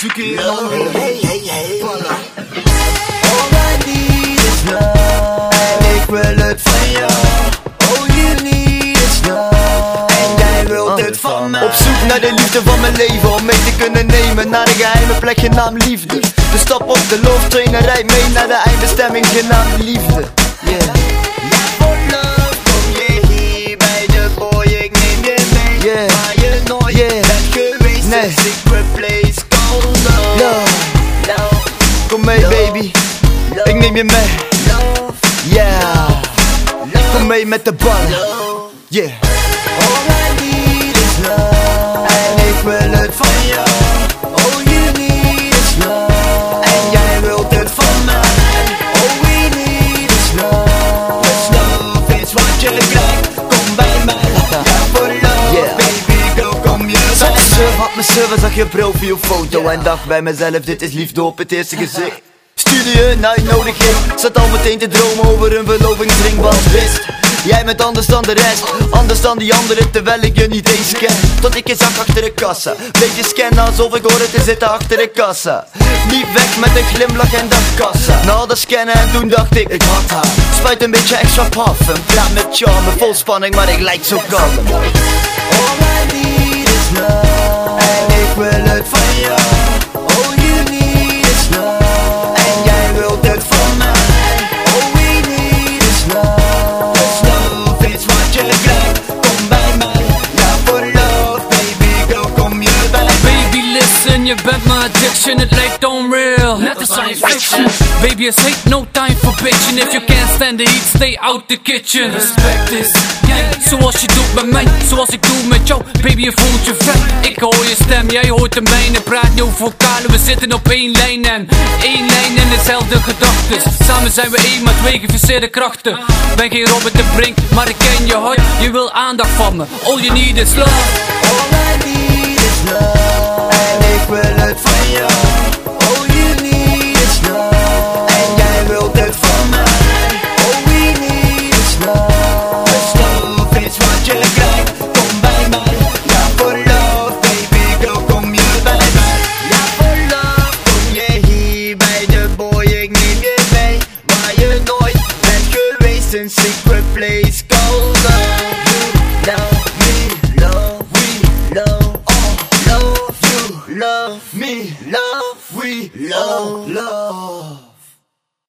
zoeken je nog een Hey. All I need is love. En ik wil het van jou. All you need is love. En jij wilt het van mij. Op zoek naar de liefde van mijn leven, om mee te kunnen nemen naar een geheime plek genaamd liefde. Dus stap op de love train en rijd mee naar de eindbestemming genaamd liefde. Yeah. Ja, voor love kom je hier bij de boy, ik neem je mee. Yeah. Waar je nooit bent geweest, Nee. een secret place called love. Kom mee baby, ik neem je mee. Yeah. Kom mee met de ballen. Yeah. All I need is love. En ik wil het van jou. All you need is love. En jij wilt het van mij. All we need is love. Dus love is wat je krijgt. Kom bij mij. Ja, voor love, Yeah. baby girl, kom je bij mij. Surf had me surfen, zag je profielfoto en dacht bij mezelf, dit is liefde op het eerste gezicht. Stuurde je een uitnodiging, zat al meteen te dromen over een verlovingsring, want wist jij bent anders dan de rest, anders dan die anderen, terwijl ik je niet eens ken. Tot ik je zag achter de kassa, bleef je scannen alsof ik hoorde te zitten achter de kassa. Liep weg met een glimlach en dacht kassa. Na al dat scannen en toen dacht ik had haar. Spuit een beetje extra parfum, praat met charme, vol spanning, maar ik lijk zo kalm. All I need is love. En ik wil het van jou. All you need is love. En jij wilt het van mij. All we need is love. Dus love is wat je krijgt. Kom bij mij. Ja, voor love, baby girl, kom je bij mij. Baby listen, je bent mijn addiction, het lijkt onreal, net als science fiction. Baby, it's hate, no time for bitching. If you can't stand the heat, stay out the kitchen. Respect is gang, zoals je doet met mij, zoals ik doe met jou. Baby, je voelt je vet, ik hoor je stem, jij hoort de mijne. Praat niet over vocalen, we zitten op één lijn en dezelfde gedachtes. Samen zijn we één, maar twee geviseerde krachten. Ben geen Robert de Brink, maar ik ken je hart. Je wil aandacht van me, all you need is love. All I need is love. En ik wil het van jou. All you need is love. En jij wilt het van mij. All we need is love. Dus love is wat je krijgt. Kom bij mij. Ja, voor love, baby girl, kom je bij mij. Ja, voor love kom je hier bij de boy, ik neem je mee. Waar je nooit bent geweest, een secret place.